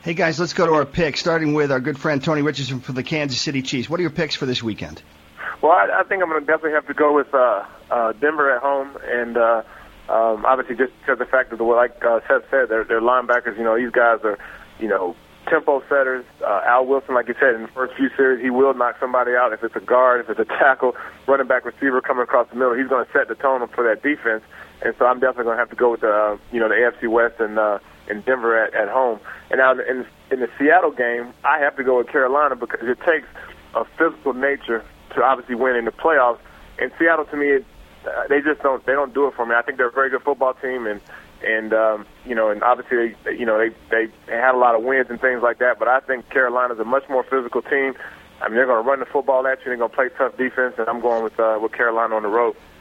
Hey, guys, let's go to our picks, starting with our good friend Tony Richardson for the Kansas City Chiefs. What are your picks for this weekend? Well, I think I'm going to definitely have to go with Denver at home, and obviously just because of the fact that, like Seth said, they're linebackers. These guys are, tempo setters. Al Wilson, like you said, in the first few series, he will knock somebody out. If it's a guard, if it's a tackle, running back, receiver coming across the middle, he's going to set the tone for that defense. And so I'm definitely going to have to go with the AFC West and Denver at home. And now in the Seattle game, I have to go with Carolina because it takes a physical nature to obviously win in the playoffs. And Seattle, to me, they don't do it for me. I think they're a very good football team, and obviously, they had a lot of wins and things like that, but I think Carolina's a much more physical team. I mean, they're going to run the football at you, they're going to play tough defense, and I'm going with Carolina on the road.